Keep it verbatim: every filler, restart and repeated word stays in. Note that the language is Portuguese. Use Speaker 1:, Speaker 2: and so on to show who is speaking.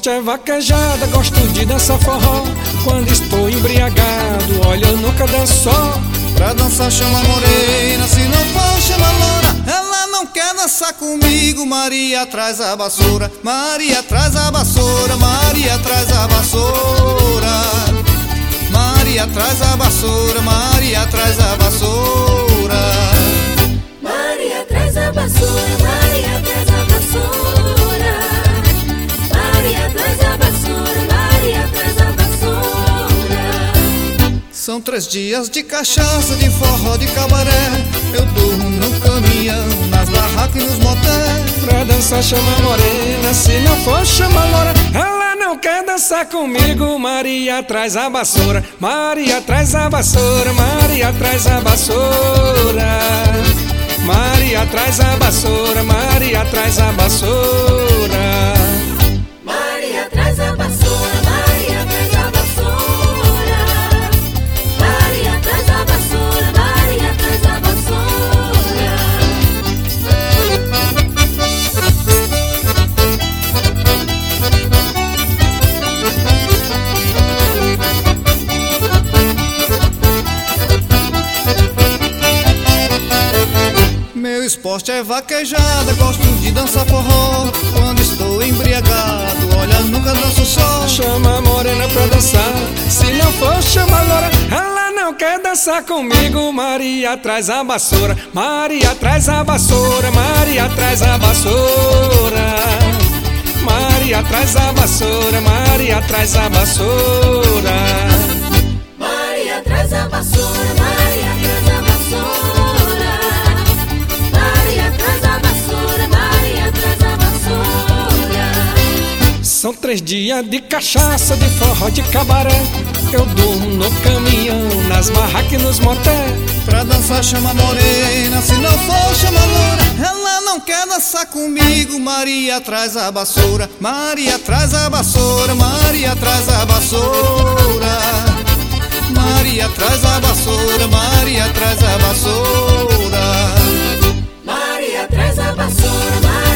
Speaker 1: esporte é vaquejada, gosto de dançar forró. Quando estou embriagado, olha, eu nunca danço só.
Speaker 2: Pra dançar chama a morena, se não for chama a loura. Ela não quer dançar comigo, Maria traz a vassoura. Maria traz a vassoura, Maria traz a vassoura. Maria traz a vassoura, Maria traz a vassoura.
Speaker 3: Maria traz a vassoura, Maria traz a vassoura. Maria traz a vassoura, Maria traz a vassoura.
Speaker 2: São três dias de cachaça, de forró, de cabaré. Eu durmo no caminhão, nas barracas e nos motéis.
Speaker 1: Pra dançar chama a morena, se não for chama a loura. Ela não quer dançar comigo, Maria traz a vassoura. Maria traz a vassoura, Maria traz a vassoura. Maria traz a vassoura, Maria traz a vassoura.
Speaker 3: Maria traz a vassoura, Maria traz a vassoura. Maria traz a vassoura, Maria traz a vassoura.
Speaker 2: Meu esporte é vaquejada, gosto de dançar forró. Quando estou embriagado, olha, nunca danço só.
Speaker 1: Chama a morena pra dançar, se não for chama a loura. Ela não quer dançar comigo, Maria traz a vassoura. Maria traz a vassoura, Maria traz a vassoura. Maria traz a vassoura, Maria traz a vassoura.
Speaker 3: Maria traz a vassoura, Maria traz a vassoura. Maria traz a vassoura, Maria traz a vassoura.
Speaker 1: São três dias de cachaça, de forró, de cabaré. Eu durmo no caminhão, nas barracas e nos motéis.
Speaker 2: Pra dançar chama a morena, se não for chama a loura. Ela não quer dançar comigo, Maria traz a vassoura. Maria traz a vassoura, Maria traz a vassoura. Maria traz a vassoura, Maria traz a vassoura.
Speaker 3: Maria traz a vassoura, Maria